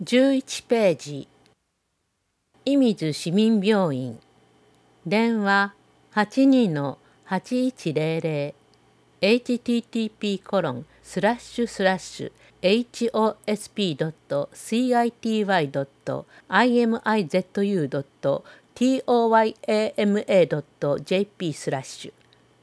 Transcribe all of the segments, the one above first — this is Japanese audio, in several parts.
11ページ、射水市民病院、電話82-8100 http://hospitimizu.toyama.jp/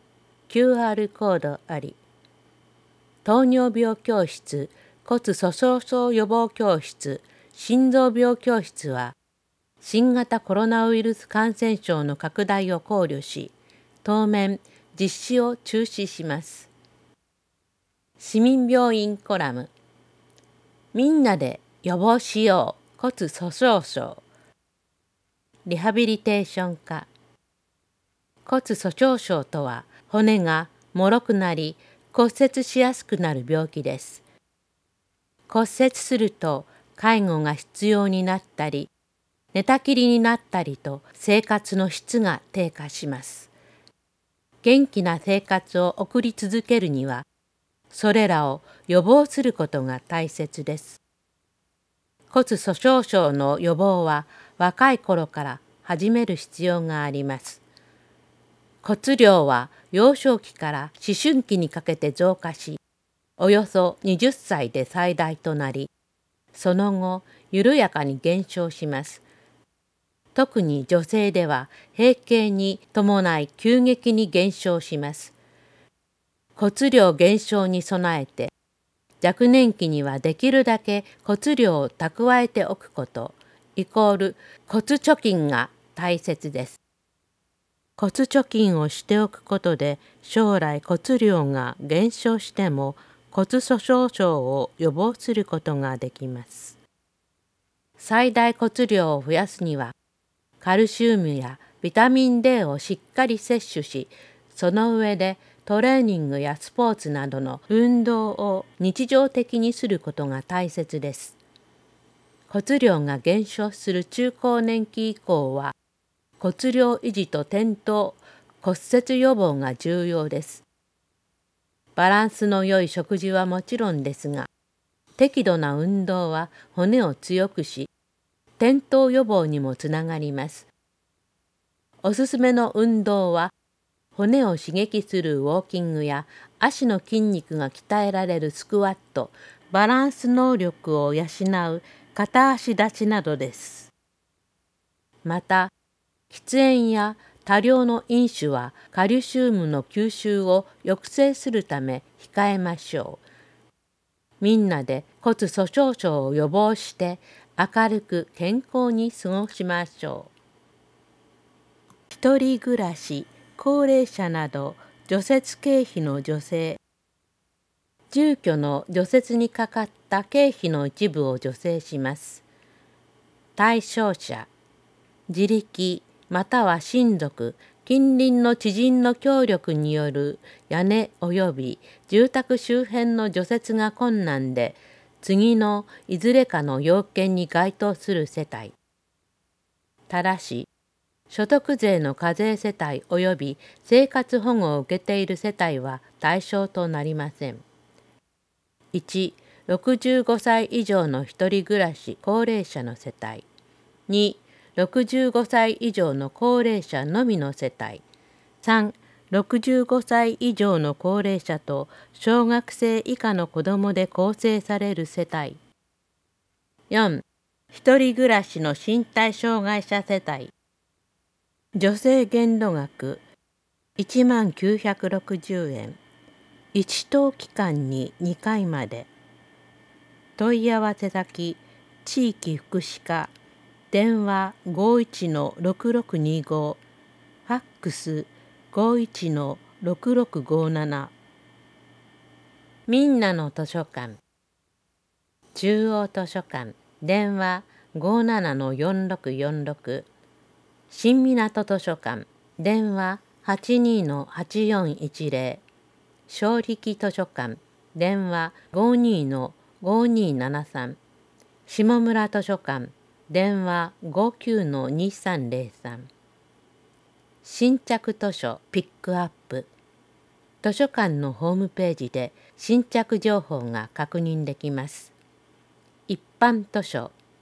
QR コードあり。糖尿病教室、骨粗しょう症予防教室、心臓病教室は、新型コロナウイルス感染症の拡大を考慮し、当面実施を中止します。市民病院コラム。みんなで予防しよう骨粗しょう症。リハビリテーション科。骨粗しょう症とは、骨が脆くなり骨折しやすくなる病気です。骨折すると介護が必要になったり、寝たきりになったりと生活の質が低下します。元気な生活を送り続けるには、それらを予防することが大切です。骨粗しょう症の予防は若い頃から始める必要があります。骨量は幼少期から思春期にかけて増加し、およそ20歳で最大となり、その後緩やかに減少します。特に女性では閉経に伴い急激に減少します。骨量減少に備えて、若年期にはできるだけ骨量を蓄えておくこと=骨貯金が大切です。骨貯金をしておくことで将来骨量が減少しても骨粗しょう症を予防することができます。最大骨量を増やすにはカルシウムやビタミン D をしっかり摂取し、その上でトレーニングやスポーツなどの運動を日常的にすることが大切です。骨量が減少する中高年期以降は、骨量維持と転倒、骨折予防が重要です。バランスの良い食事はもちろんですが、適度な運動は骨を強くし、転倒予防にもつながります。おすすめの運動は、骨を刺激するウォーキングや足の筋肉が鍛えられるスクワット、バランス能力を養う片足立ちなどです。また、喫煙や多量の飲酒はカルシウムの吸収を抑制するため控えましょう。みんなで骨粗しょう症を予防して明るく健康に過ごしましょう。一人暮らし、高齢者など除雪経費の助成。住居の除雪にかかった経費の一部を助成します。対象者、自力または親族、近隣の知人の協力による屋根及び住宅周辺の除雪が困難で、次のいずれかの要件に該当する世帯。ただし、所得税の課税世帯及び生活保護を受けている世帯は対象となりません。1、65歳以上の一人暮らし高齢者の世帯。2、65歳以上の高齢者のみの世帯。3、65歳以上の高齢者と小学生以下の子どもで構成される世帯。4、一人暮らしの身体障害者世帯。助成限度額1960円。1等期間に2回まで。問い合わせ先、地域福祉課、電話51-6625、ファックス51-6657。みんなの図書館、中央図書館、電話57-4646、新港図書館、電話82-8410、正力図書館、電話52-5273、下村図書館、電話59-2303。新着図書ピックアップ。図書館のホームページで新着情報が確認できます。一般図書、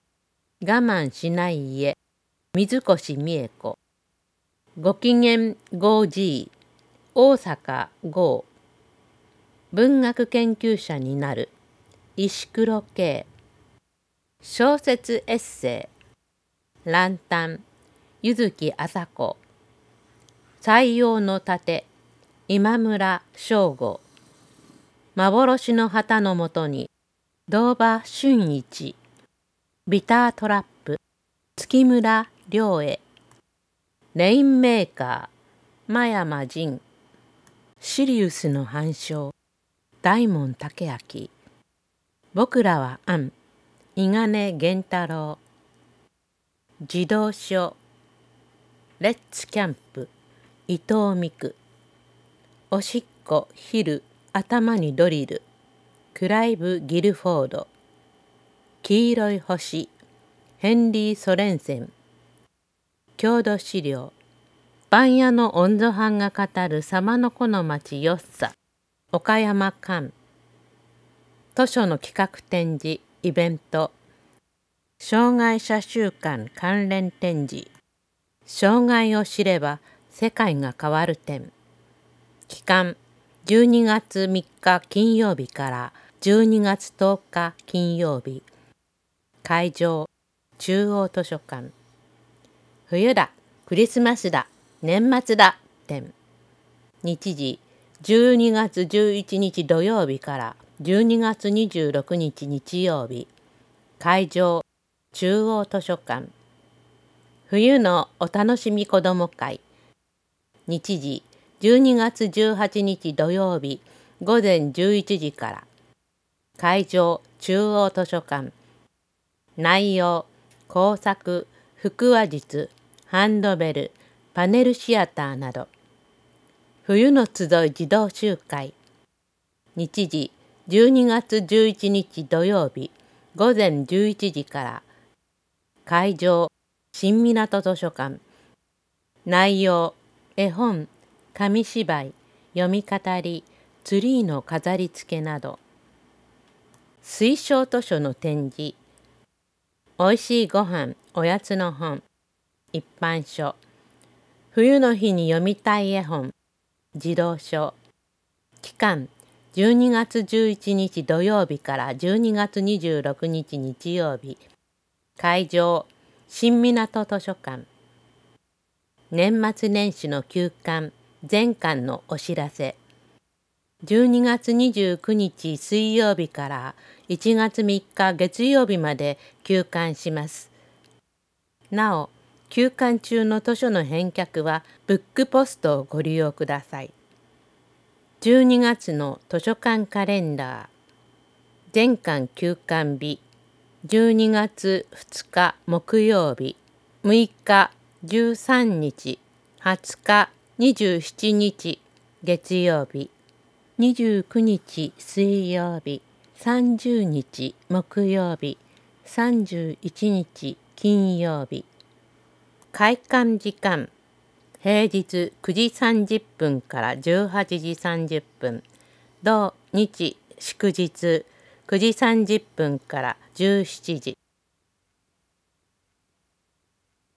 我慢しない家、水越美恵子。ご機嫌 5G、大阪 GO。文学研究者になる、石黒圭。小説エッセイ、ランタン、柚木麻子。採用の盾、今村翔吾。幻の旗のもとに、堂場俊一。ビタートラップ、月村良恵。レインメーカー、真山仁。シリウスの反証、大門武明。僕らはアン、伊賀根源太郎。児童書、レッツキャンプ、伊藤美久。おしっこ、昼、頭にドリル、クライブ・ギルフォード。黄色い星、ヘンリー・ソレンセン。郷土資料、番屋の音頭班が語る様の子の町よっさ、岡山館。図書の企画展示、イベント。障害者週間関連展示。障害を知れば世界が変わる展。期間、12月3日金曜日から12月10日金曜日。会場、中央図書館。冬だ、クリスマスだ、年末だ展。日時、12月11日土曜日から12月26日日曜日。会場、中央図書館。冬のお楽しみ子ども会。日時、12月18日土曜日午前11時から。会場、中央図書館。内容、工作、腹話術、ハンドベル、パネルシアターなど。冬の集い児童集会。日時、12月11日土曜日午前11時から。会場、新港図書館。内容、絵本、紙芝居、読み語り、ツリーの飾り付けなど。推奨図書の展示。おいしいごはん、おやつの本。一般書。冬の日に読みたい絵本。児童書。期間、12月11日土曜日から12月26日日曜日。会場、新港図書館。年末年始の休館、全館のお知らせ。12月29日水曜日から1月3日月曜日まで休館します。なお、休館中の図書の返却はブックポストをご利用ください。12月の図書館カレンダー。全館休館日。12月2日木曜日、6日、13日、20日、27日月曜日、29日水曜日、30日木曜日、31日金曜日。開館時間、平日9時30分から18時30分、土日祝日9時30分から17時。